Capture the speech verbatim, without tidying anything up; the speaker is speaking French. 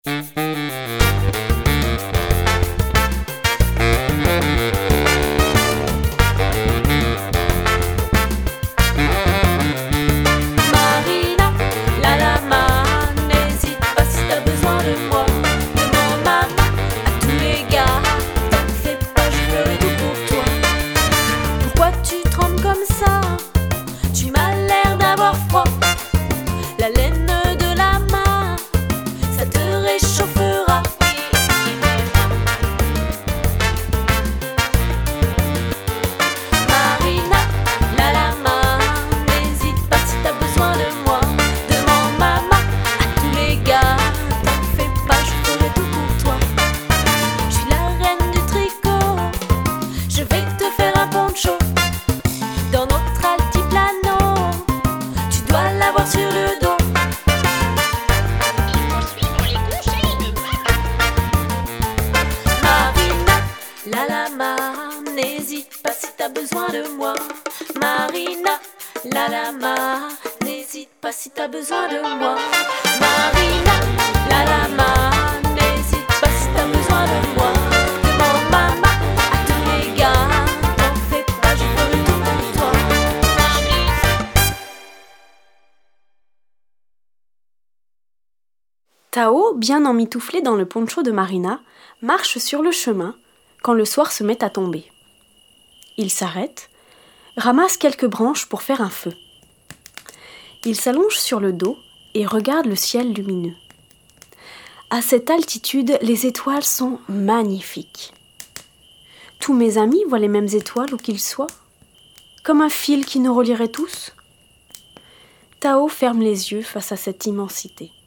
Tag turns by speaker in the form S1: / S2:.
S1: Marina, la lama, n'hésite pas si t'as besoin de moi. Demande maman à tous les gars, t'en fais pas, je ferai tout pour toi. Pourquoi tu trembles comme ça? Tu m'as l'air d'avoir froid. La laine de la main, ça te réchauffera. Marina, la lama, n'hésite pas si t'as besoin de moi. Demande maman à tous les gars, t'en fais pas, je ferai tout pour toi. Je suis la reine du tricot, je vais te faire un poncho. Dans notre altiplano, tu dois l'avoir sur le dos.
S2: Il faut suivre les conseils de maman.
S1: Marina, la lama, n'hésite pas si t'as besoin de moi. Marina, la lama, n'hésite pas si t'as besoin de moi. Marina, la lama, n'hésite pas si t'as besoin de moi. Demande maman à tous les gars, t'en fais pas, je ferai tout pour toi.
S3: Tao, bien emmitouflé dans le poncho de Marina, marche sur le chemin quand le soir se met à tomber. Il s'arrête, ramasse quelques branches pour faire un feu. Il s'allonge sur le dos et regarde le ciel lumineux. À cette altitude, les étoiles sont magnifiques. Tous mes amis voient les mêmes étoiles où qu'ils soient, comme un fil qui nous relierait tous. Tao ferme les yeux face à cette immensité.